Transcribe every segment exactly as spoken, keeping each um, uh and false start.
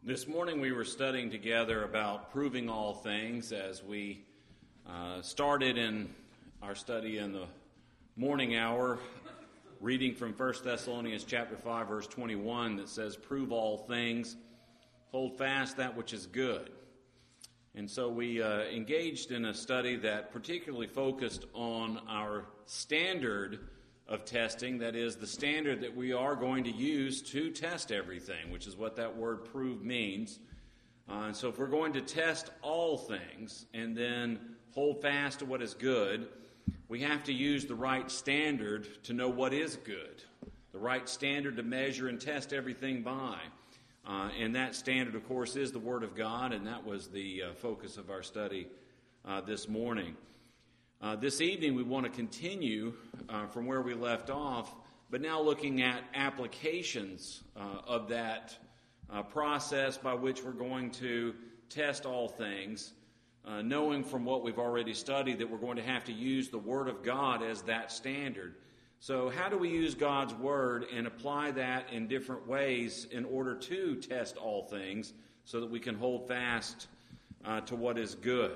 This morning we were studying together about proving all things as we uh, started in our study in the morning hour, reading from First Thessalonians chapter five, verse twenty-one, that says, "Prove all things, hold fast that which is good." And so we uh, engaged in a study that particularly focused on our standard of testing, that is, the standard that we are going to use to test everything, which is what that word prove means. Uh, and so if we're going to test all things and then hold fast to what is good, we have to use the right standard to know what is good, the right standard to measure and test everything by. Uh, and that standard, of course, is the Word of God, and that was the uh, focus of our study uh, this morning. Uh, this evening we want to continue uh, from where we left off, but now looking at applications uh, of that uh, process by which we're going to test all things, uh, knowing from what we've already studied that we're going to have to use the Word of God as that standard. So how do we use God's Word and apply that in different ways in order to test all things so that we can hold fast uh, to what is good?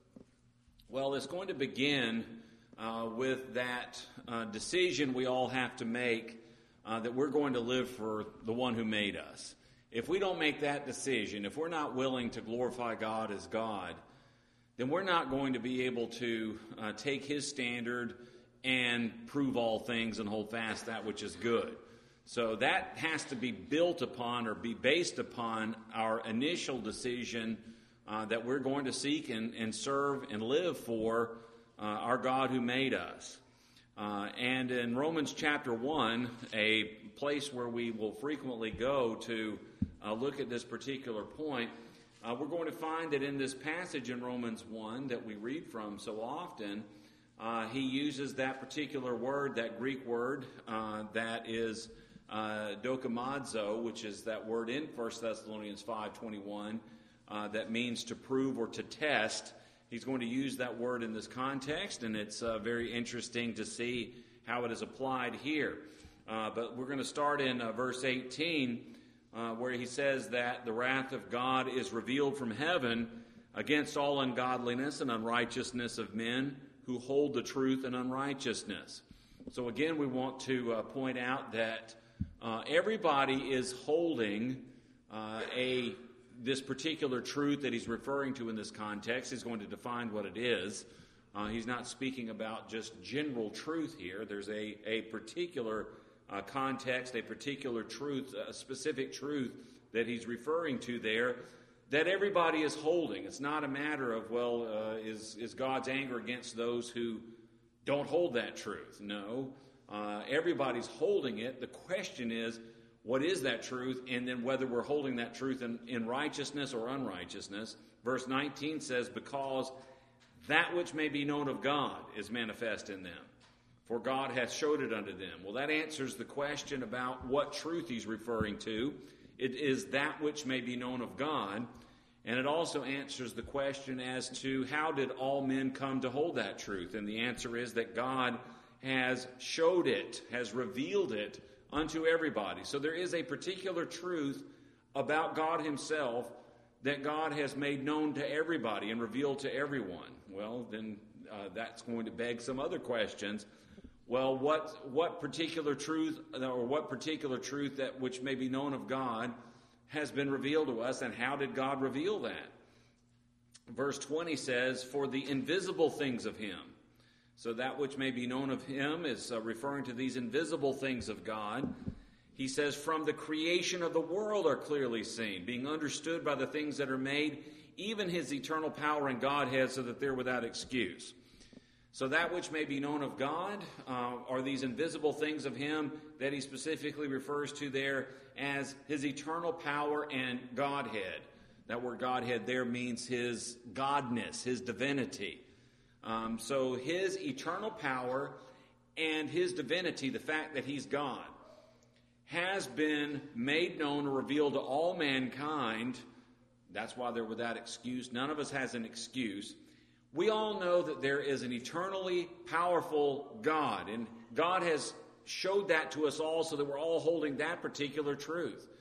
Well, it's going to begin uh, with that uh, decision we all have to make uh, that we're going to live for the one who made us. If we don't make that decision, if we're not willing to glorify God as God, then we're not going to be able to uh, take His standard and prove all things and hold fast that which is good. So that has to be built upon or be based upon our initial decision Uh, that we're going to seek and, and serve and live for uh, our God who made us. Uh, and in Romans chapter one, a place where we will frequently go to uh, look at this particular point, uh, we're going to find that in this passage in Romans one that we read from so often, uh, he uses that particular word, that Greek word uh, that is uh, dokimazo, which is that word in First Thessalonians five twenty-one, Uh, that means to prove or to test. He's going to use that word in this context, and it's uh, very interesting to see how it is applied here. Uh, but we're going to start in uh, verse eighteen, uh, where he says that the wrath of God is revealed from heaven against all ungodliness and unrighteousness of men who hold the truth in unrighteousness. So again, we want to uh, point out that uh, everybody is holding uh, a this particular truth that he's referring to in this context. He's going to define what it is. Uh, he's not speaking about just general truth here. There's a, a particular uh, context, a particular truth, a specific truth that he's referring to there that everybody is holding. It's not a matter of, well, uh, is, is God's anger against those who don't hold that truth? No. Uh, everybody's holding it. The question is, what is that truth, and then whether we're holding that truth in, in righteousness or unrighteousness. Verse nineteen says, "Because that which may be known of God is manifest in them, for God hath showed it unto them." Well, that answers the question about what truth he's referring to. It is that which may be known of God, and it also answers the question as to how did all men come to hold that truth, and the answer is that God has showed it, has revealed it unto everybody. So there is a particular truth about God himself that God has made known to everybody and revealed to everyone. Well, then uh, that's going to beg some other questions. Well, what what particular truth or what particular truth that which may be known of God has been revealed to us, and how did God reveal that? Verse twenty says, "For the invisible things of him." So that which may be known of him is uh, referring to these invisible things of God. He says, "From the creation of the world are clearly seen, being understood by the things that are made, even his eternal power and Godhead, so that they're without excuse." So that which may be known of God uh, are these invisible things of him that he specifically refers to there as his eternal power and Godhead. That word Godhead there means his godness, his divinity. Um, so his eternal power and his divinity, the fact that he's God, has been made known or revealed to all mankind. That's why they're without excuse. None of us has an excuse. We all know that there is an eternally powerful God, and God has showed that to us all so that we're all holding that particular truth.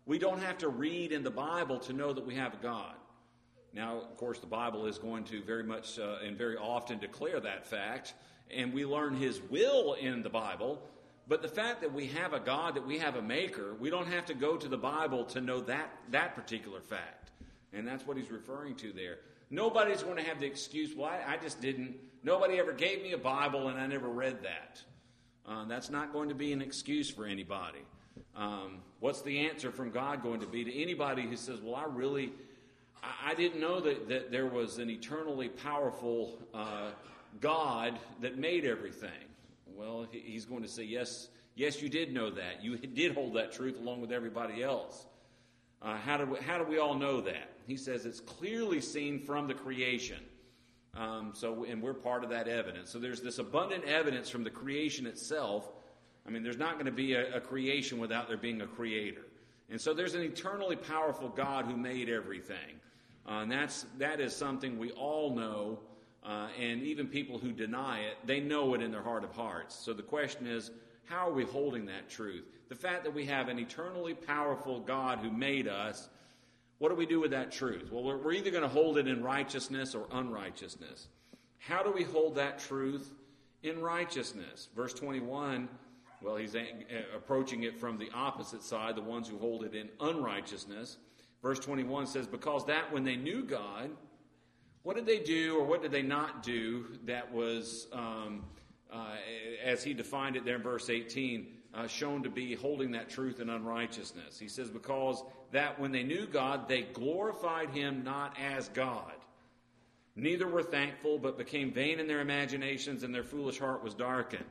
We don't have to read in the Bible to know that we have a God. Now, of course, the Bible is going to very much uh, and very often declare that fact, and we learn His will in the Bible. But the fact that we have a God, that we have a Maker, we don't have to go to the Bible to know that, that particular fact. And that's what he's referring to there. Nobody's going to have the excuse, well, I, I just didn't, nobody ever gave me a Bible and I never read that. Uh, that's not going to be an excuse for anybody. Um, what's the answer from God going to be to anybody who says, well, I really, I, I didn't know that, that there was an eternally powerful uh, God that made everything. Well, he's going to say, yes, yes, you did know that. You did hold that truth along with everybody else. Uh, how do we, how do we all know that? He says it's clearly seen from the creation. Um, so, and we're part of that evidence. So there's this abundant evidence from the creation itself. I mean, there's not going to be a, a creation without there being a creator. And so there's an eternally powerful God who made everything. Uh, and that's that is something we all know. Uh, and even people who deny it, they know it in their heart of hearts. So the question is, how are we holding that truth? The fact that we have an eternally powerful God who made us, what do we do with that truth? Well, we're, we're either going to hold it in righteousness or unrighteousness. How do we hold that truth in righteousness? Verse twenty-one, well, he's a- approaching it from the opposite side, the ones who hold it in unrighteousness. Verse twenty-one says, because that when they knew God, what did they do or what did they not do that was, um, uh, as he defined it there in verse eighteen, uh, shown to be holding that truth in unrighteousness? He says, because that when they knew God, they glorified him not as God. Neither were thankful, but became vain in their imaginations, and their foolish heart was darkened.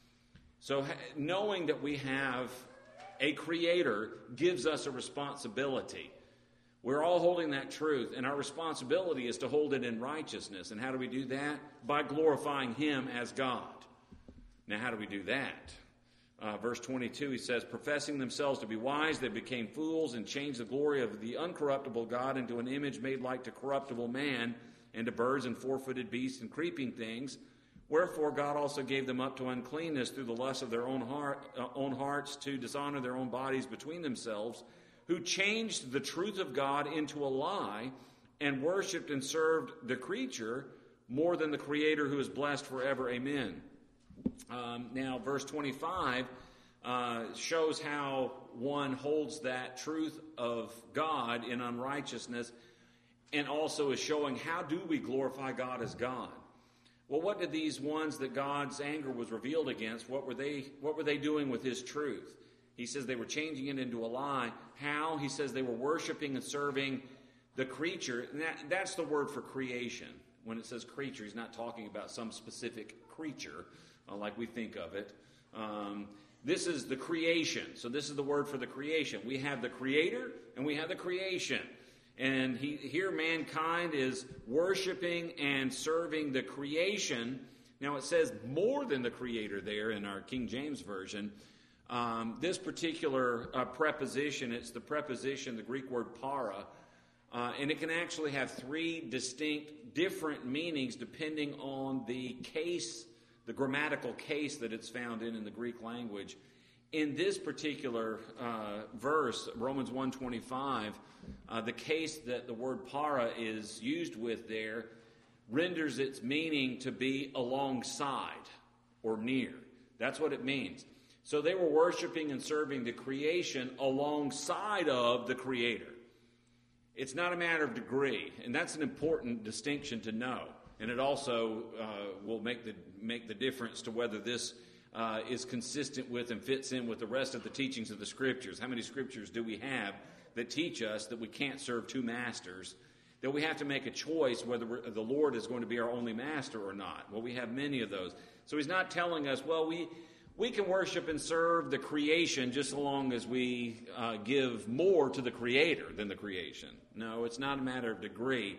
So knowing that we have a creator gives us a responsibility. We're all holding that truth, and our responsibility is to hold it in righteousness. And how do we do that? By glorifying him as God. Now, how do we do that? Uh, verse twenty-two, he says, professing themselves to be wise, they became fools and changed the glory of the uncorruptible God into an image made like to corruptible man, and to birds and four-footed beasts and creeping things. Wherefore God also gave them up to uncleanness through the lust of their own, heart, uh, own hearts, to dishonor their own bodies between themselves, who changed the truth of God into a lie, and worshipped and served the creature more than the Creator, who is blessed forever. Amen. Um, now, verse twenty-five uh, shows how one holds that truth of God in unrighteousness, and also is showing how do we glorify God as God. Well, what did these ones that God's anger was revealed against, what were they, what were they doing with his truth? He says they were changing it into a lie. How? He says they were worshiping and serving the creature. And that, that's the word for creation. When it says creature, he's not talking about some specific creature uh, like we think of it. Um, this is the creation. So this is the word for the creation. We have the creator and we have the creation. And he, here mankind is worshiping and serving the creation. Now it says more than the creator there in our King James Version. Um, this particular uh, preposition, it's the preposition, the Greek word para, uh, and it can actually have three distinct different meanings depending on the case, the grammatical case that it's found in in the Greek language. In this particular uh, verse, Romans one twenty-five, uh, the case that the word para is used with there renders its meaning to be alongside or near. That's what it means. So they were worshiping and serving the creation alongside of the Creator. It's not a matter of degree, and that's an important distinction to know. And it also uh, will make the make the difference to whether this uh, is consistent with and fits in with the rest of the teachings of the Scriptures. How many Scriptures do we have that teach us that we can't serve two masters, that we have to make a choice whether we're, the Lord is going to be our only master or not? Well, we have many of those. So he's not telling us, well, we... We can worship and serve the creation just so long as we uh, give more to the Creator than the creation. No, it's not a matter of degree.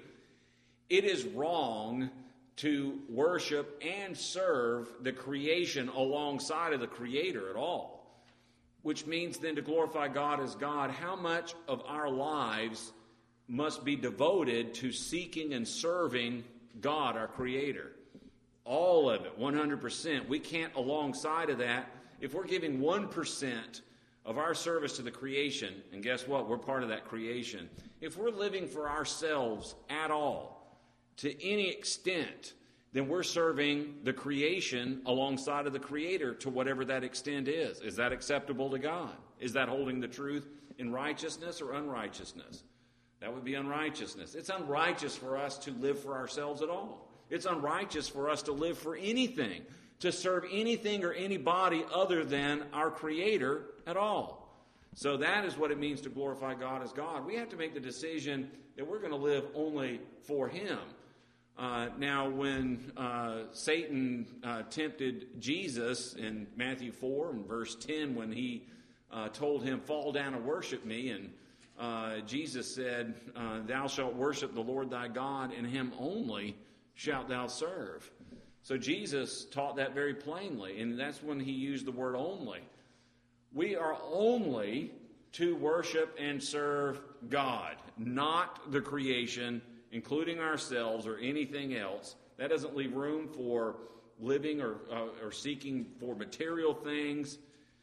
It is wrong to worship and serve the creation alongside of the Creator at all, which means then to glorify God as God, how much of our lives must be devoted to seeking and serving God, our Creator? All of it, one hundred percent. We can't, alongside of that, if we're giving one percent of our service to the creation, and guess what? We're part of that creation. If we're living for ourselves at all, to any extent, then we're serving the creation alongside of the Creator to whatever that extent is. Is that acceptable to God? Is that holding the truth in righteousness or unrighteousness? That would be unrighteousness. It's unrighteous for us to live for ourselves at all. It's unrighteous for us to live for anything, to serve anything or anybody other than our Creator at all. So that is what it means to glorify God as God. We have to make the decision that we're going to live only for Him. Uh, now, when uh, Satan uh, tempted Jesus in Matthew four and verse ten, when he uh, told him, fall down and worship me, and uh, Jesus said, uh, thou shalt worship the Lord thy God, and Him only shalt thou serve. So Jesus taught that very plainly, and that's when He used the word only. We are only to worship and serve God, not the creation, including ourselves or anything else. That doesn't leave room for living or, uh, or seeking for material things,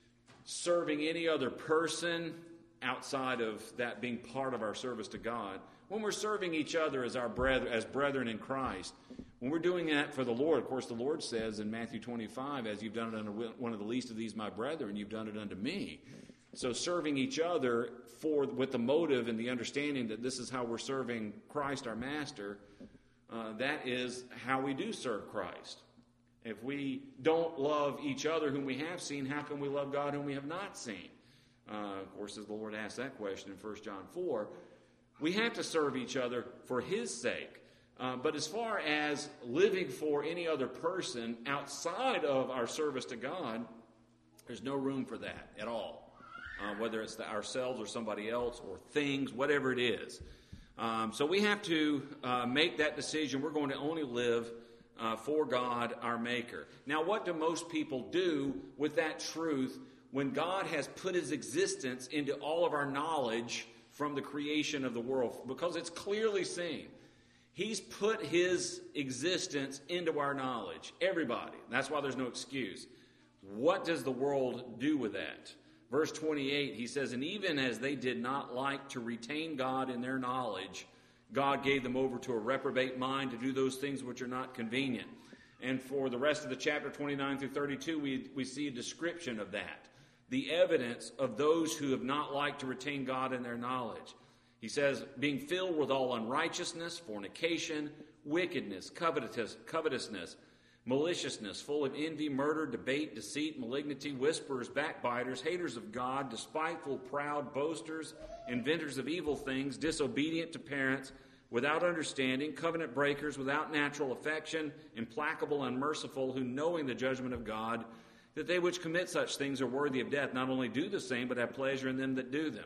serving any other person outside of that being part of our service to God. When we're serving each other as our brethren, as brethren in Christ, when we're doing that for the Lord, of course, the Lord says in Matthew twenty-five, as you've done it unto one of the least of these, my brethren, you've done it unto me. So serving each other for with the motive and the understanding that this is how we're serving Christ, our Master, uh, that is how we do serve Christ. If we don't love each other whom we have seen, how can we love God whom we have not seen? Uh, of course, as the Lord asked that question in First John four, we have to serve each other for His sake. Uh, but as far as living for any other person outside of our service to God, there's no room for that at all. Uh, whether it's the, ourselves or somebody else or things, whatever it is. Um, so we have to uh, make that decision. We're going to only live uh, for God, our Maker. Now, what do most people do with that truth when God has put His existence into all of our knowledge from the creation of the world? Because it's clearly seen. He's put His existence into our knowledge. Everybody. That's why there's no excuse. What does the world do with that? Verse twenty-eight, he says, and even as they did not like to retain God in their knowledge, God gave them over to a reprobate mind to do those things which are not convenient. And for the rest of the chapter twenty-nine through thirty-two, we, we see a description of that. The evidence of those who have not liked to retain God in their knowledge. He says, being filled with all unrighteousness, fornication, wickedness, covetous, covetousness, maliciousness, full of envy, murder, debate, deceit, malignity, whisperers, backbiters, haters of God, despiteful, proud, boasters, inventors of evil things, disobedient to parents, without understanding, covenant breakers, without natural affection, implacable, unmerciful, who knowing the judgment of God, that they which commit such things are worthy of death, not only do the same, but have pleasure in them that do them.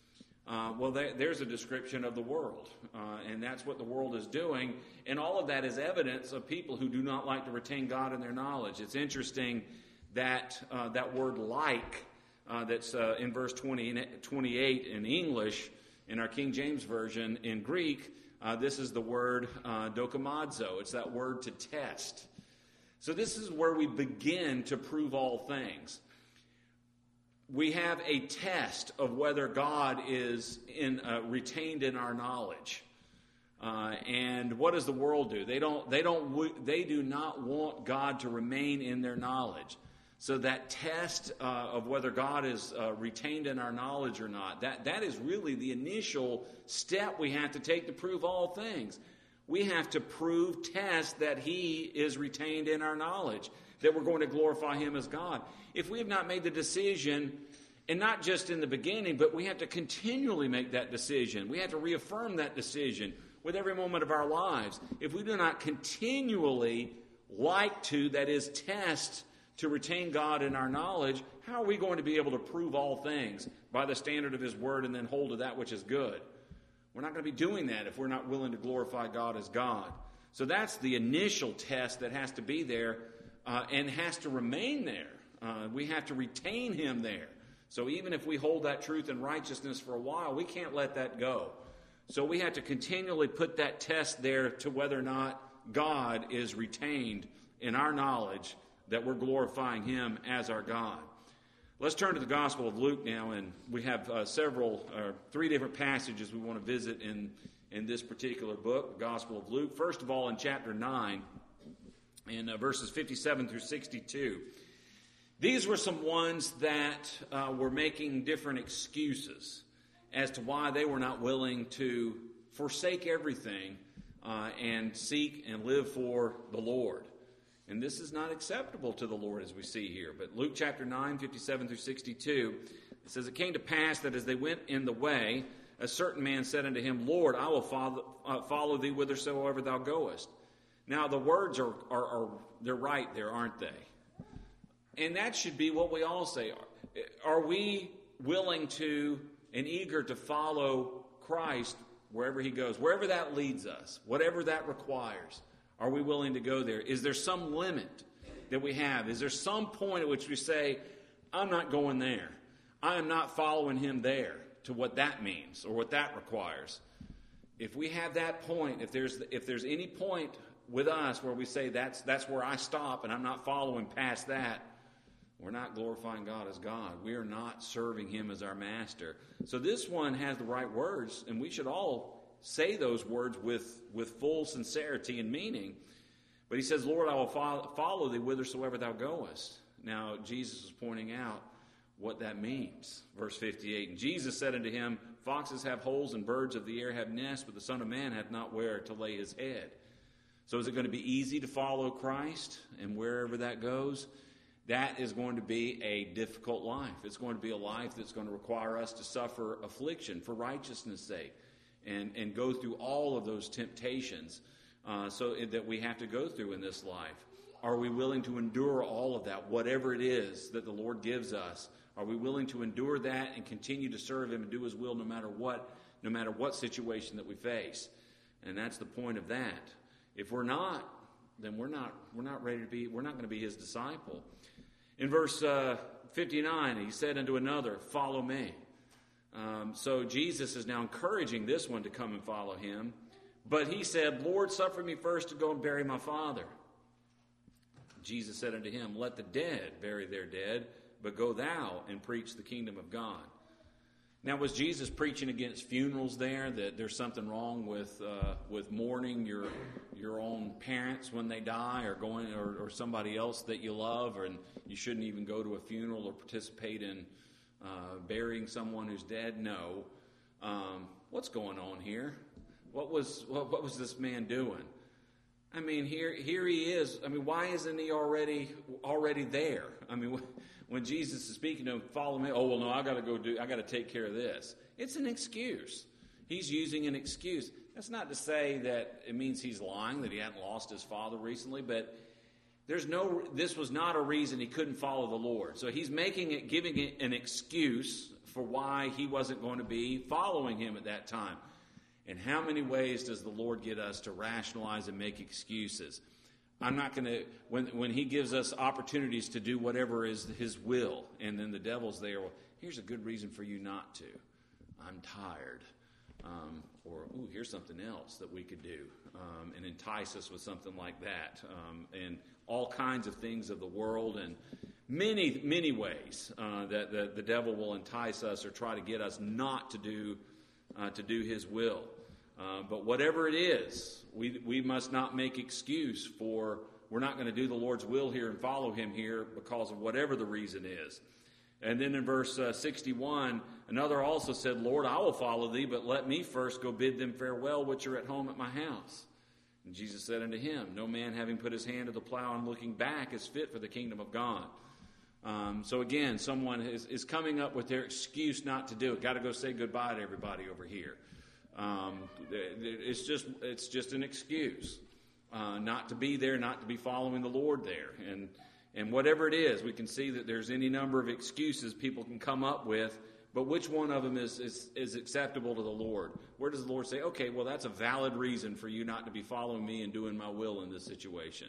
Uh, well, there, there's a description of the world, uh, and that's what the world is doing. And all of that is evidence of people who do not like to retain God in their knowledge. It's interesting that uh, that word like, uh, that's uh, in verse twenty, twenty-eight in English, in our King James Version, in Greek, uh, this is the word uh, dokimazo. It's that word to test. So this is where we begin to prove all things. We have a test of whether God is in, uh, retained in our knowledge. Uh, and what does the world do? They don't. They don't. They do not want God to remain in their knowledge. So that test uh, of whether God is uh, retained in our knowledge or not, that that is really the initial step we have to take to prove all things. We have to prove, test that He is retained in our knowledge, that we're going to glorify Him as God. If we have not made the decision, and not just in the beginning, but we have to continually make that decision. We have to reaffirm that decision with every moment of our lives. If we do not continually like to, that is, test to retain God in our knowledge, how are we going to be able to prove all things by the standard of His Word and then hold to that which is good? We're not going to be doing that if we're not willing to glorify God as God. So that's the initial test that has to be there uh, and has to remain there. Uh, we have to retain Him there. So even if we hold that truth and righteousness for a while, we can't let that go. So we have to continually put that test there to whether or not God is retained in our knowledge, that we're glorifying Him as our God. Let's turn to the Gospel of Luke now, and we have uh, several, uh, three different passages we want to visit in, in this particular book, the Gospel of Luke. First of all, in chapter nine, in uh, verses fifty-seven through sixty-two. These were some ones that uh, were making different excuses as to why they were not willing to forsake everything uh, and seek and live for the Lord. And this is not acceptable to the Lord, as we see here. But Luke chapter nine, fifty-seven through sixty-two, it says, "It came to pass that as they went in the way, a certain man said unto him, Lord, I will follow, uh, follow thee whithersoever thou goest." Now, the words are, are, are they're right there, aren't they? And that should be what we all say. Are we willing to and eager to follow Christ wherever he goes, wherever that leads us, whatever that requires? Are we willing to go there? Is there some limit that we have? Is there some point at which we say, I'm not going there. I am not following him there, to what that means or what that requires? If we have that point, if there's if there's any point with us where we say that's that's where I stop and I'm not following past that, we're not glorifying God as God. We are not serving him as our master. So this one has the right words, and we should all say those words with, with full sincerity and meaning. But he says, Lord, I will follow, follow thee whithersoever thou goest. Now, Jesus is pointing out what that means. Verse fifty-eight, "And Jesus said unto him, Foxes have holes, and birds of the air have nests, but the Son of Man hath not where to lay his head." So is it going to be easy to follow Christ? And wherever that goes, that is going to be a difficult life. It's going to be a life that's going to require us to suffer affliction for righteousness' sake. And, and go through all of those temptations uh, so that we have to go through in this life. Are we willing to endure all of that, whatever it is that the Lord gives us? Are we willing to endure that and continue to serve him and do his will no matter what, no matter what situation that we face? And that's the point of that. If we're not, then we're not we're not ready to be. We're not going to be his disciple. In verse uh, fifty-nine, he said unto another, "Follow me." Um, so Jesus is now encouraging this one to come and follow him. But he said, "Lord, suffer me first to go and bury my father." Jesus said unto him, "Let the dead bury their dead, but go thou and preach the kingdom of God." Now, was Jesus preaching against funerals there, that there's something wrong with uh, with mourning your your own parents when they die, or going or, or somebody else that you love, or, and you shouldn't even go to a funeral or participate in Uh, burying someone who's dead? No. Um, what's going on here? What was what, what was this man doing? I mean, here here he is. I mean, why isn't he already already there? I mean, when Jesus is speaking to him, "Follow me." Oh well, no, I got to go do. I got to take care of this. It's an excuse. He's using an excuse. That's not to say that it means he's lying, that he hadn't lost his father recently, but There's no. This was not a reason he couldn't follow the Lord. So he's making it, giving it an excuse for why he wasn't going to be following him at that time. And how many ways does the Lord get us to rationalize and make excuses? I'm not going to. When when he gives us opportunities to do whatever is his will, and then the devil's there. Well, here's a good reason for you not to. I'm tired. Um, or, ooh, here's something else that we could do, um, and entice us with something like that. Um, and all kinds of things of the world, and many, many ways uh, that the, the devil will entice us or try to get us not to do uh, to do his will. Uh, but whatever it is, we we must not make excuse for, we're not going to do the Lord's will here and follow him here because of whatever the reason is. And then in verse uh, sixty-one, another also said, "Lord, I will follow thee, but let me first go bid them farewell which are at home at my house." And Jesus said unto him, "No man having put his hand to the plow and looking back is fit for the kingdom of God." Um, so again, someone is, is coming up with their excuse not to do it. Got to go say goodbye to everybody over here. Um, it's just it's just an excuse uh, not to be there, not to be following the Lord there. And And whatever it is, we can see that there's any number of excuses people can come up with, but which one of them is, is, is acceptable to the Lord? Where does the Lord say, okay, well, that's a valid reason for you not to be following me and doing my will in this situation?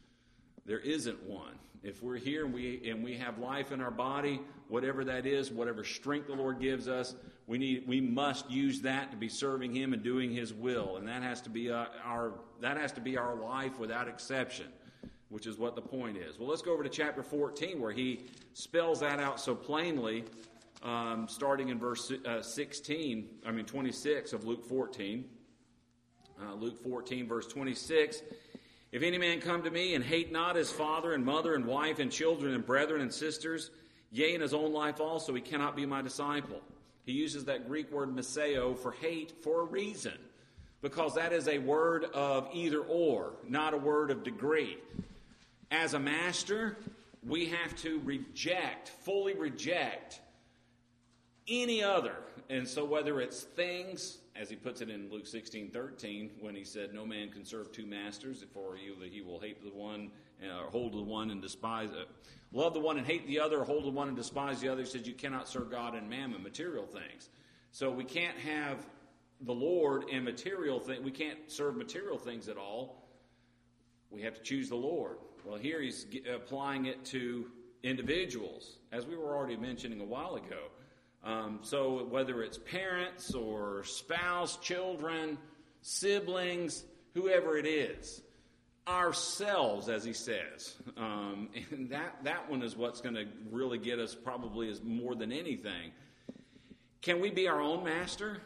There isn't one. If we're here and we and we have life in our body, whatever that is, whatever strength the Lord gives us, we need we must use that to be serving him and doing his will, and that has to be uh, our that has to be our life without exception. which is what the point is. Well, let's go over to chapter fourteen, where he spells that out so plainly, um, starting in verse uh, sixteen, I mean twenty-six of Luke fourteen. Uh, Luke fourteen, verse twenty-six. If any man come to me and hate not his father and mother and wife and children and brethren and sisters, yea, and his own life also, he cannot be my disciple. He uses that Greek word miseo for hate for a reason, because that is a word of either or, not a word of degree. As a master, we have to reject, fully reject any other. And so whether it's things, as he puts it in Luke sixteen thirteen, when he said, no man can serve two masters, for either he will hate the one, uh, or hold the one and despise, uh, love the one and hate the other, or hold the one and despise the other. He says you cannot serve God and mammon, material things. So we can't have the Lord and material things. We can't serve material things at all. We have to choose the Lord. Well, here he's applying it to individuals, as we were already mentioning a while ago. Um, so whether it's parents or spouse, children, siblings, whoever it is, ourselves, as he says. Um, and that, that one is what's going to really get us probably as more than anything. Can we be our own master?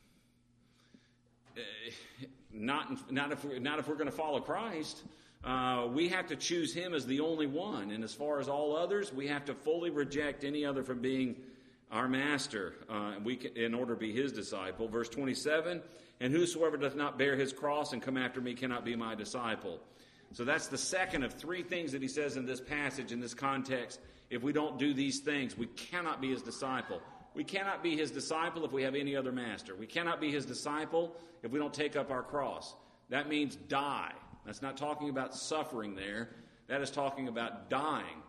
Uh, not, not if we're, not if we're going to follow Christ. Uh, we have to choose him as the only one. And as far as all others, we have to fully reject any other from being our master, uh, we can, in order to be his disciple. Verse twenty-seven, and whosoever doth not bear his cross and come after me cannot be my disciple. So that's the second of three things that he says in this passage, in this context. If we don't do these things, we cannot be his disciple. We cannot be his disciple if we have any other master. We cannot be his disciple if we don't take up our cross. That means die. That's not talking about suffering there. That is talking about dying.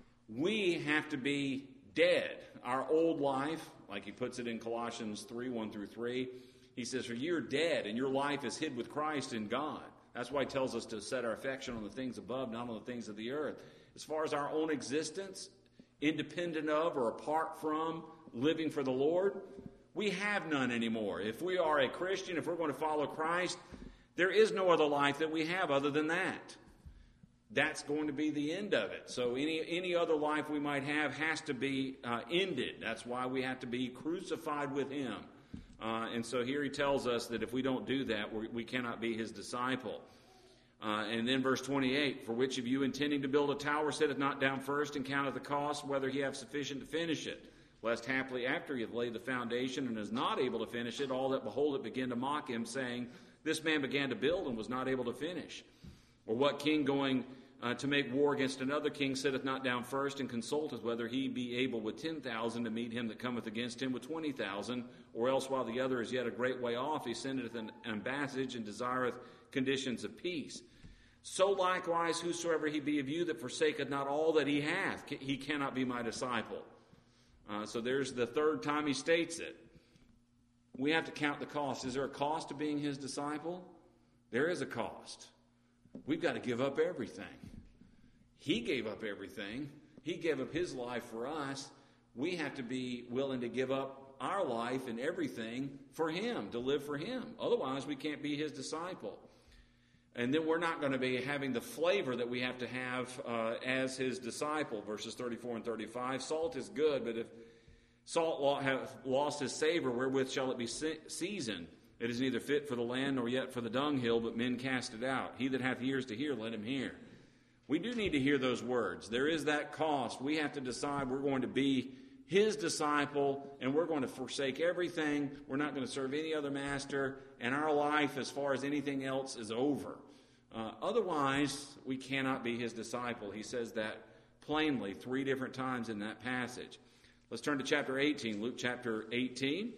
We have to be dead. Our old life, like he puts it in Colossians three, one through three, he says, for you're dead and your life is hid with Christ in God. That's why he tells us to set our affection on the things above, not on the things of the earth. As far as our own existence, independent of or apart from living for the Lord, we have none anymore. If we are a Christian, if we're going to follow Christ, there is no other life that we have other than that. That's going to be the end of it. So any any other life we might have has to be uh, ended. That's why we have to be crucified with him. Uh, and so here he tells us that if we don't do that, we, we cannot be his disciple. Uh, and then verse twenty-eight, for which of you intending to build a tower sitteth not down first and counteth the cost, whether he have sufficient to finish it? Lest haply after he hath laid the foundation and is not able to finish it, all that behold it begin to mock him, saying, this man began to build and was not able to finish. Or what king going uh, to make war against another king sitteth not down first and consulteth whether he be able with ten thousand to meet him that cometh against him with twenty thousand, or else while the other is yet a great way off, he sendeth an ambassage and desireth conditions of peace. So likewise, whosoever he be of you that forsaketh not all that he hath, he cannot be my disciple. Uh, so there's the third time he states it. We have to count the cost. Is there a cost to being his disciple? There is a cost. We've got to give up everything. He gave up everything. He gave up his life for us. We have to be willing to give up our life and everything for him, to live for him. Otherwise, we can't be his disciple. And then we're not going to be having the flavor that we have to have uh, as his disciple. Verses thirty-four and thirty-five, salt is good, but if salt hath lost his savor, wherewith shall it be seasoned? It is neither fit for the land nor yet for the dunghill, but men cast it out. He that hath ears to hear, let him hear. We do need to hear those words. There is that cost. We have to decide we're going to be his disciple, and we're going to forsake everything. We're not going to serve any other master, and our life, as far as anything else, is over. Uh, otherwise, we cannot be his disciple. He says that plainly three different times in that passage. Let's turn to chapter eighteen, Luke chapter eighteen.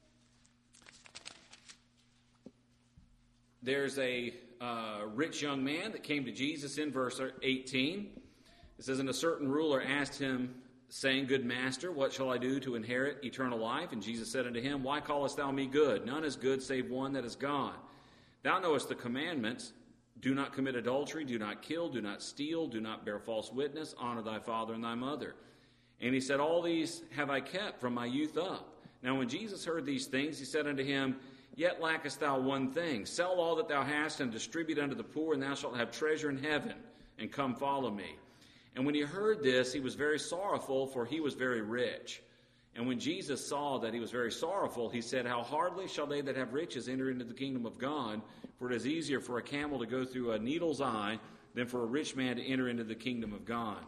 There's a uh, rich young man that came to Jesus in verse eighteen. It says, and a certain ruler asked him, saying, good master, what shall I do to inherit eternal life? And Jesus said unto him, why callest thou me good? None is good save one, that is God. Thou knowest the commandments. Do not commit adultery, do not kill, do not steal, do not bear false witness, honor thy father and thy mother. And he said, all these have I kept from my youth up. Now when Jesus heard these things, he said unto him, yet lackest thou one thing. Sell all that thou hast and distribute unto the poor, and thou shalt have treasure in heaven. and come follow me. And when he heard this, he was very sorrowful, for he was very rich. And when Jesus saw that he was very sorrowful, he said, how hardly shall they that have riches enter into the kingdom of God? For it is easier for a camel to go through a needle's eye than for a rich man to enter into the kingdom of God.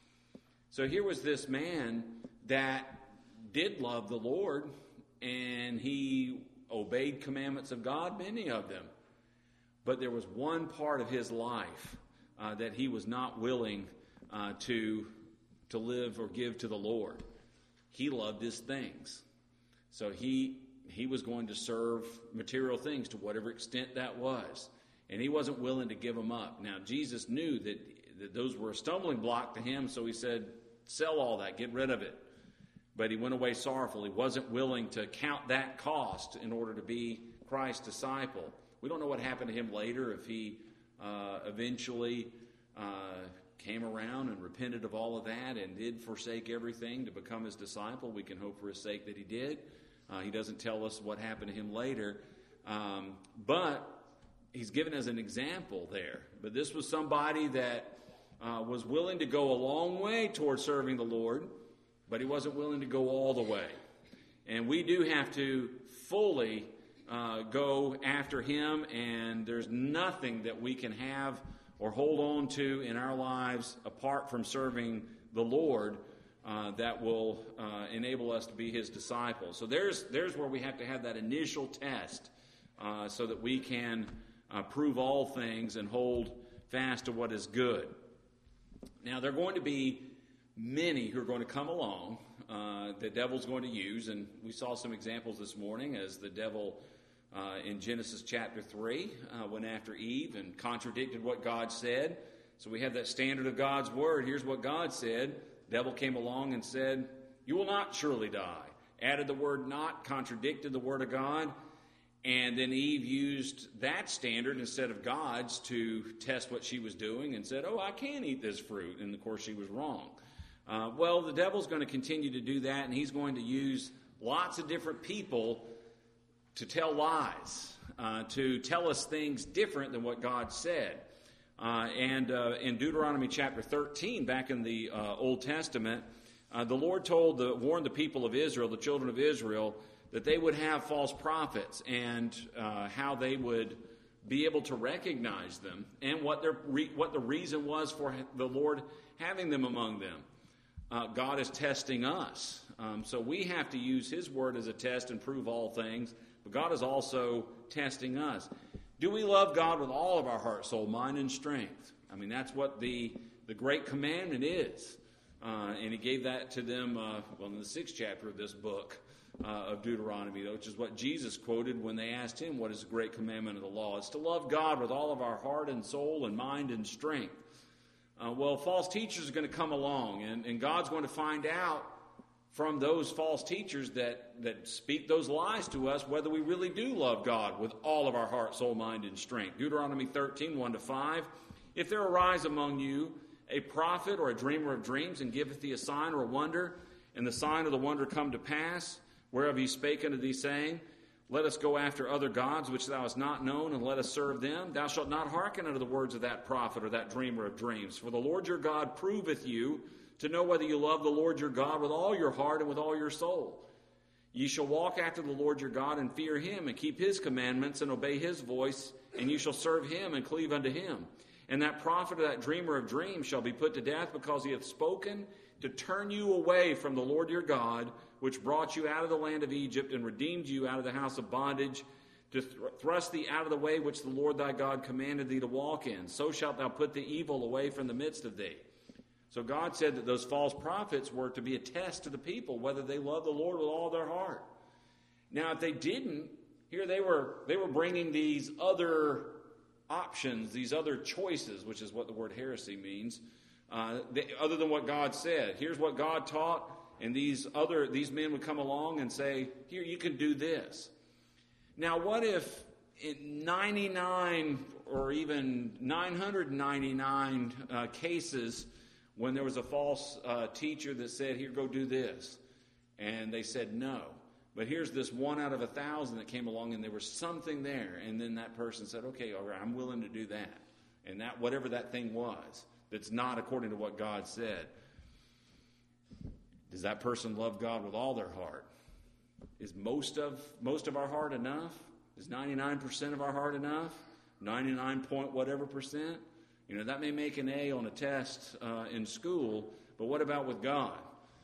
So here was this man that did love the Lord, and he obeyed commandments of God, many of them. But there was one part of his life uh, that he was not willing uh, to, to live or give to the Lord. He loved his things. So he he was going to serve material things to whatever extent that was. And he wasn't willing to give them up. Now, Jesus knew that, that those were a stumbling block to him, so he said, sell all that, get rid of it. But he went away sorrowful. He wasn't willing to count that cost in order to be Christ's disciple. We don't know what happened to him later, if he uh, eventually uh, came around and repented of all of that and did forsake everything to become his disciple. We can hope for his sake that he did. Uh, he doesn't tell us what happened to him later. Um, but he's given as an example there. But this was somebody that uh, was willing to go a long way toward serving the Lord, but he wasn't willing to go all the way. And we do have to fully uh, go after him, and there's nothing that we can have or hold on to in our lives apart from serving the Lord uh, that will uh, enable us to be his disciples. So there's there's where we have to have that initial test uh, so that we can uh, prove all things and hold fast to what is good. Now, there are going to be many who are going to come along uh, the devil's going to use, and we saw some examples this morning as the devil uh, in Genesis chapter three uh, went after Eve and contradicted what God said. So we have that standard of God's word. Here's what God said. The devil came along and said, you will not surely die. Added the word not, contradicted the word of God, and then Eve used that standard instead of God's to test what she was doing and said, oh, I can eat this fruit. And of course she was wrong. Uh, well, the devil's going to continue to do that, and he's going to use lots of different people to tell lies, uh, to tell us things different than what God said. Uh, and uh, in Deuteronomy chapter thirteen, back in the uh, Old Testament, uh, the Lord told the, warned the people of Israel, the children of Israel, that they would have false prophets and uh, how they would be able to recognize them and what their re- what the reason was for the Lord having them among them. Uh, God is testing us. Um, so we have to use his word as a test and prove all things, but God is also testing us. Do we love God with all of our heart, soul, mind, and strength? I mean, that's what the, the great commandment is. Uh, and he gave that to them, uh, well, in the sixth chapter of this book uh, of Deuteronomy, which is what Jesus quoted when they asked him, what is the great commandment of the law? It's to love God with all of our heart and soul and mind and strength. Uh, well, false teachers are going to come along, and, and God's going to find out from those false teachers that, that speak those lies to us whether we really do love God with all of our heart, soul, mind, and strength. Deuteronomy thirteen, one to five. If there arise among you a prophet or a dreamer of dreams, and giveth thee a sign or a wonder, and the sign or the wonder come to pass, whereof he spake unto thee, saying, let us go after other gods which thou hast not known, and let us serve them. Thou shalt not hearken unto the words of that prophet or that dreamer of dreams. For the Lord your God proveth you to know whether you love the Lord your God with all your heart and with all your soul. Ye shall walk after the Lord your God, and fear him, and keep his commandments, and obey his voice, and you shall serve him, and cleave unto him. And that prophet or that dreamer of dreams shall be put to death, because he hath spoken to turn you away from the Lord your God, which brought you out of the land of Egypt, and redeemed you out of the house of bondage, to th- thrust thee out of the way which the Lord thy God commanded thee to walk in. So shalt thou put the evil away from the midst of thee. So God said that those false prophets were to be a test to the people, whether they loved the Lord with all their heart. Now, if they didn't, here they were, they were bringing these other options, these other choices, which is what the word heresy means, uh, they, other than what God said. Here's what God taught, and these other these men would come along and say, here, you can do this. Now, what if in ninety-nine or even nine hundred ninety-nine uh, cases, when there was a false uh, teacher that said, here, go do this, and they said no. But here's this one out of a thousand that came along, and there was something there, and then that person said, okay, all right, I'm willing to do that. And that, whatever that thing was, that's not according to what God said. Does that person love God with all their heart? Is most of most of our heart enough? Is ninety-nine percent of our heart enough? ninety-nine point whatever percent? You know, that may make an A on a test uh, in school, but what about with God?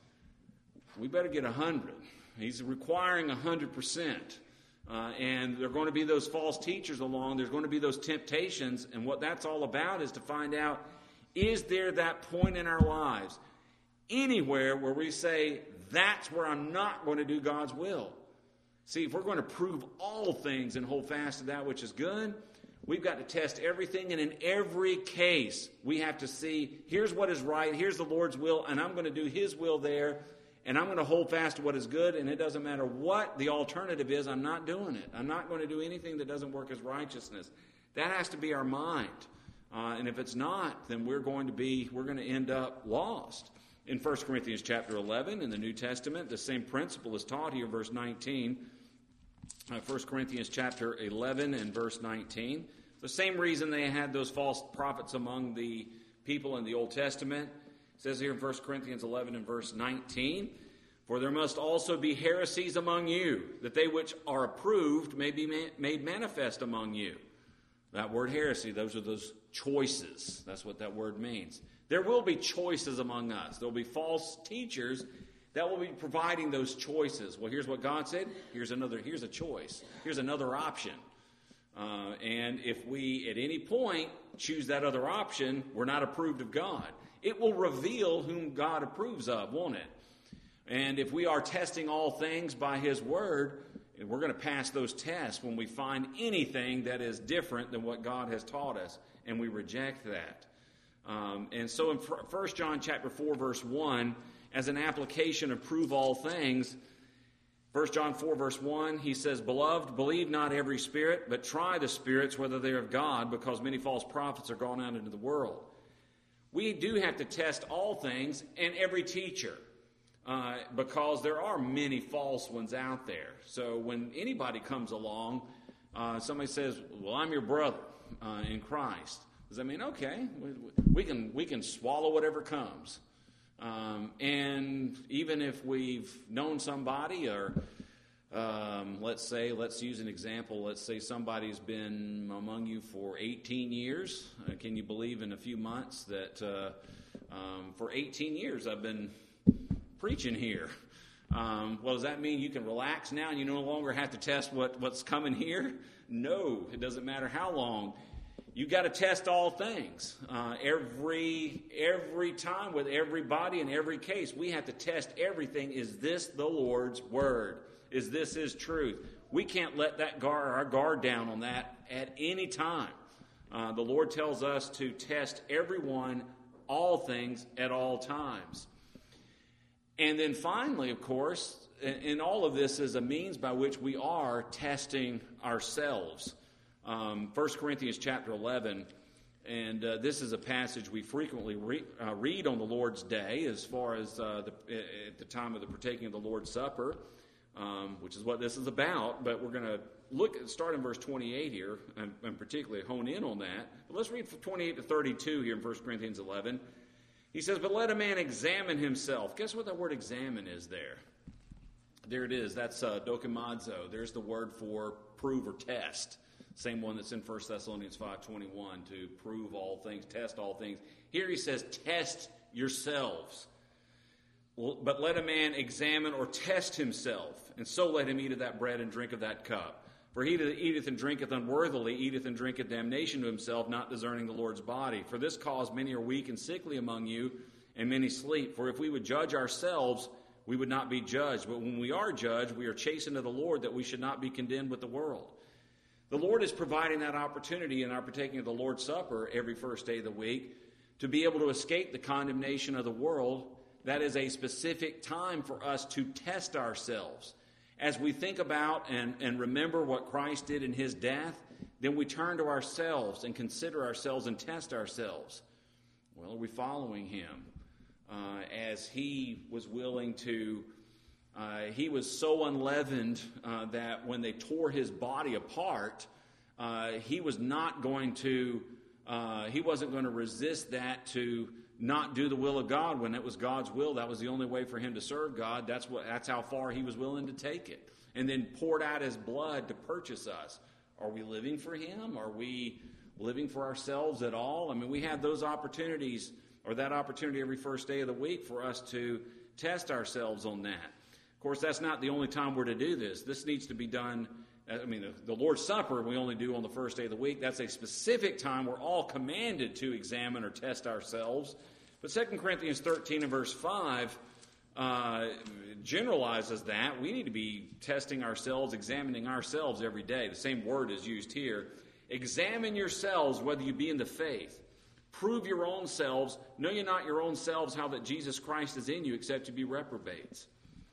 We better get one hundred. He's requiring one hundred percent. Uh, and there are going to be those false teachers along. There's going to be those temptations. And what that's all about is to find out, is there that point in our lives anywhere where we say, that's where I'm not going to do God's will? See, if we're going to prove all things and hold fast to that which is good, we've got to test everything. And in every case, we have to see, here's what is right, here's the Lord's will, and I'm going to do His will there. And I'm going to hold fast to what is good, and it doesn't matter what the alternative is, I'm not doing it. I'm not going to do anything that doesn't work as righteousness. That has to be our mind. Uh, and if it's not, then we're going to be, we're going to end up lost. In First Corinthians chapter eleven, in the New Testament, the same principle is taught here, verse nineteen. Uh, First Corinthians chapter eleven and verse nineteen. The same reason they had those false prophets among the people in the Old Testament. It says here in First Corinthians eleven and verse nineteen, for there must also be heresies among you, that they which are approved may be ma- made manifest among you. That word heresy, those are those choices. That's what that word means. There will be choices among us. There will be false teachers that will be providing those choices. Well, here's what God said. Here's another. Here's a choice. Here's another option. Uh, and if we, at any point, choose that other option, we're not approved of God. It will reveal whom God approves of, won't it? And if we are testing all things by His Word, we're going to pass those tests when we find anything that is different than what God has taught us, and we reject that. Um, and so in First John chapter four, verse one, as an application of prove all things, First John four, verse one, he says, Beloved, believe not every spirit, but try the spirits whether they are of God, because many false prophets are gone out into the world. We do have to test all things and every teacher, uh, because there are many false ones out there. So when anybody comes along, uh, somebody says, well, I'm your brother uh, in Christ. Does that mean, okay, we, we can we can swallow whatever comes? Um, and even if we've known somebody, or um, let's say, let's use an example. Let's say somebody's been among you for eighteen years. Uh, can you believe in a few months that uh, um, for eighteen years I've been preaching here? Um, well, does that mean you can relax now and you no longer have to test what, what's coming here? No, it doesn't matter how long. You got to test all things. Uh, every every time with everybody in every case, we have to test everything. Is this the Lord's word? Is this His truth? We can't let that guard, our guard down on that at any time. Uh, the Lord tells us to test everyone, all things, at all times. And then finally, of course, in all of this is a means by which we are testing ourselves. Um, First Corinthians chapter eleven, and uh, this is a passage we frequently re- uh, read on the Lord's Day, as far as uh, the, at the time of the partaking of the Lord's Supper, um, which is what this is about. But we're going to look at, start in verse twenty-eight here, and, and particularly hone in on that. But let's read from twenty-eight to thirty-two here in First Corinthians eleven. He says, "But let a man examine himself." Guess what that word "examine" is there? There it is. That's uh, dokimazo. There's the word for prove or test. Same one that's in First Thessalonians five twenty-one, to prove all things, test all things. Here he says, test yourselves. Well, but let a man examine or test himself, and so let him eat of that bread and drink of that cup. For he that eateth and drinketh unworthily eateth and drinketh damnation to himself, not discerning the Lord's body. For this cause many are weak and sickly among you, and many sleep. For if we would judge ourselves, we would not be judged. But when we are judged, we are chastened of the Lord, that we should not be condemned with the world. The Lord is providing that opportunity in our partaking of the Lord's Supper every first day of the week to be able to escape the condemnation of the world. That is a specific time for us to test ourselves. As we think about and, and remember what Christ did in His death, then we turn to ourselves and consider ourselves and test ourselves. Well, are we following Him? Uh, as He was willing to Uh, he was so unleavened uh, that when they tore His body apart, uh, He was not going to Uh, he wasn't going to resist that to not do the will of God when it was God's will. That was the only way for him to serve God. That's what. That's how far he was willing to take it. And then poured out his blood to purchase us. Are we living for him? Are we living for ourselves at all? I mean, we have those opportunities, or that opportunity every first day of the week for us to test ourselves on that. Of course, that's not the only time we're to do this. This needs to be done. I mean, the, the Lord's Supper we only do on the first day of the week. That's a specific time we're all commanded to examine or test ourselves. But Second Corinthians thirteen and verse five uh, generalizes that. We need to be testing ourselves, examining ourselves every day. The same word is used here. Examine yourselves whether you be in the faith. Prove your own selves. Know ye not your own selves how that Jesus Christ is in you, except you be reprobates.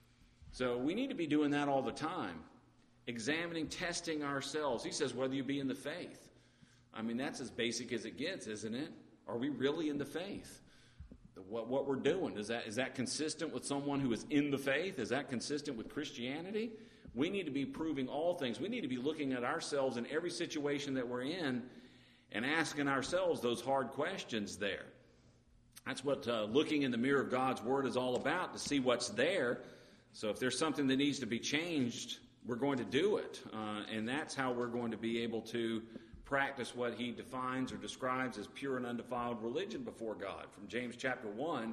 So we need to be doing that all the time. Examining, testing ourselves. He says whether you be in the faith. I mean, that's as basic as it gets, isn't it? Are we really in the faith? What, what we're doing, is that, is that consistent with someone who is in the faith? Is that consistent with Christianity? We need to be proving all things. We need to be looking at ourselves in every situation that we're in and asking ourselves those hard questions there. That's what uh, looking in the mirror of God's Word is all about, to see what's there. So if there's something that needs to be changed, we're going to do it. Uh, and that's how we're going to be able to practice what he defines or describes as pure and undefiled religion before God. From James chapter one,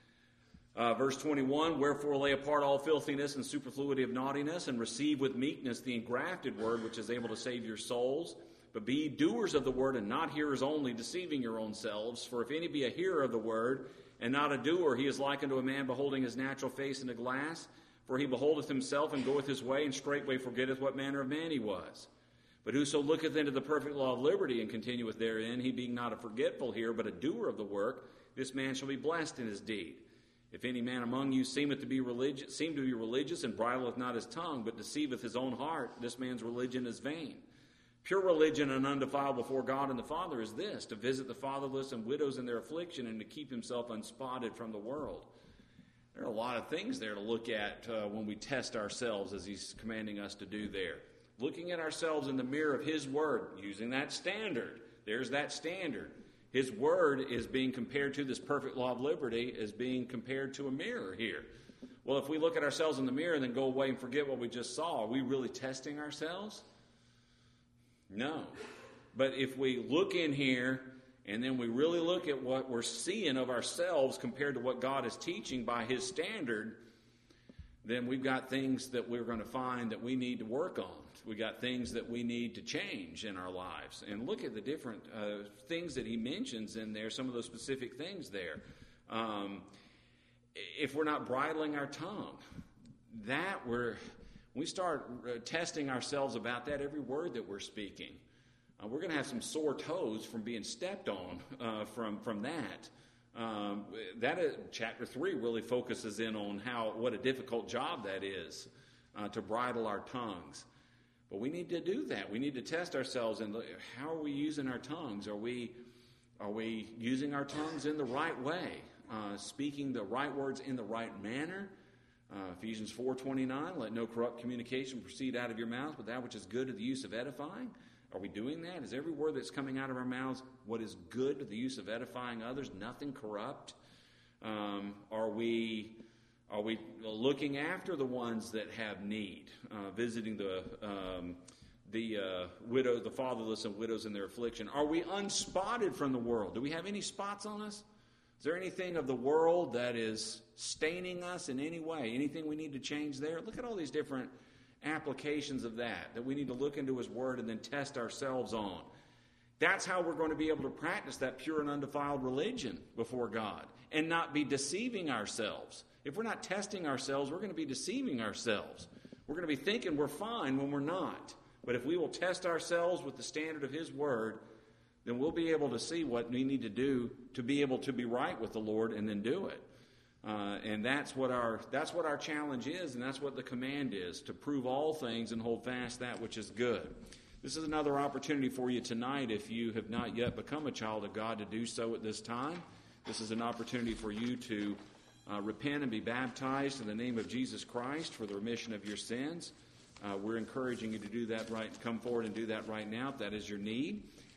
uh, verse twenty-one, wherefore lay apart all filthiness and superfluity of naughtiness, and receive with meekness the engrafted word, which is able to save your souls. But be ye doers of the word, and not hearers only, deceiving your own selves. For if any be a hearer of the word, and not a doer, he is like unto a man beholding his natural face in a glass. For he beholdeth himself, and goeth his way, and straightway forgetteth what manner of man he was. But whoso looketh into the perfect law of liberty, and continueth therein, he being not a forgetful hearer, but a doer of the work, this man shall be blessed in his deed. If any man among you seemeth to be religious, seem to be religious, and bridleth not his tongue, but deceiveth his own heart, this man's religion is vain. Pure religion and undefiled before God and the Father is this, to visit the fatherless and widows in their affliction, and to keep himself unspotted from the world. There are a lot of things there to look at uh, when we test ourselves, as he's commanding us to do there. Looking at ourselves in the mirror of his word, using that standard. There's that standard. His word is being compared to this perfect law of liberty, as being compared to a mirror here. Well, if we look at ourselves in the mirror and then go away and forget what we just saw, are we really testing ourselves? No. But if we look in here and then we really look at what we're seeing of ourselves compared to what God is teaching by his standard, then we've got things that we're going to find that we need to work on. We got things that we need to change in our lives. And look at the different uh, things that he mentions in there, some of those specific things there. Um, if we're not bridling our tongue, that we're, we start uh, testing ourselves about that every word that we're speaking. Uh, we're going to have some sore toes from being stepped on uh, from, from that. Um, that is, chapter three really focuses in on how what a difficult job that is uh, to bridle our tongues. But we need to do that. We need to test ourselves and look, how are we using our tongues? Are we are we using our tongues in the right way, uh, speaking the right words in the right manner? Uh, Ephesians four twenty-nine, let no corrupt communication proceed out of your mouth, but that which is good to the use of edifying. Are we doing that? Is every word that's coming out of our mouths what is good to the use of edifying others, nothing corrupt? Um, are we are we looking after the ones that have need, uh, visiting the um, the uh, widow, the fatherless and widows in their affliction? Are we unspotted from the world? Do we have any spots on us? Is there anything of the world that is staining us in any way? Anything we need to change there? Look at all these different applications of that, that we need to look into his word and then test ourselves on. That's how we're going to be able to practice that pure and undefiled religion before God and not be deceiving ourselves. If we're not testing ourselves, we're going to be deceiving ourselves. We're going to be thinking we're fine when we're not. But if we will test ourselves with the standard of his word, then we'll be able to see what we need to do to be able to be right with the Lord and then do it. Uh, and that's what our that's what our challenge is, and that's what the command is, to prove all things and hold fast that which is good. This is another opportunity for you tonight, if you have not yet become a child of God, to do so at this time. This is an opportunity for you to uh, repent and be baptized in the name of Jesus Christ for the remission of your sins. Uh, we're encouraging you to do that right, come forward and do that right now if that is your need.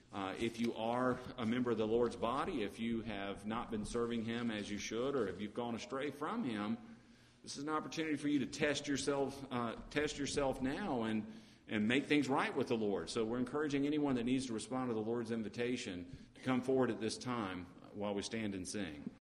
Uh, if you are a member of the Lord's body, if you have not been serving Him as you should, or if you've gone astray from Him, this is an opportunity for you to test yourself, uh, test yourself now and, and make things right with the Lord. So we're encouraging anyone that needs to respond to the Lord's invitation to come forward at this time while we stand and sing.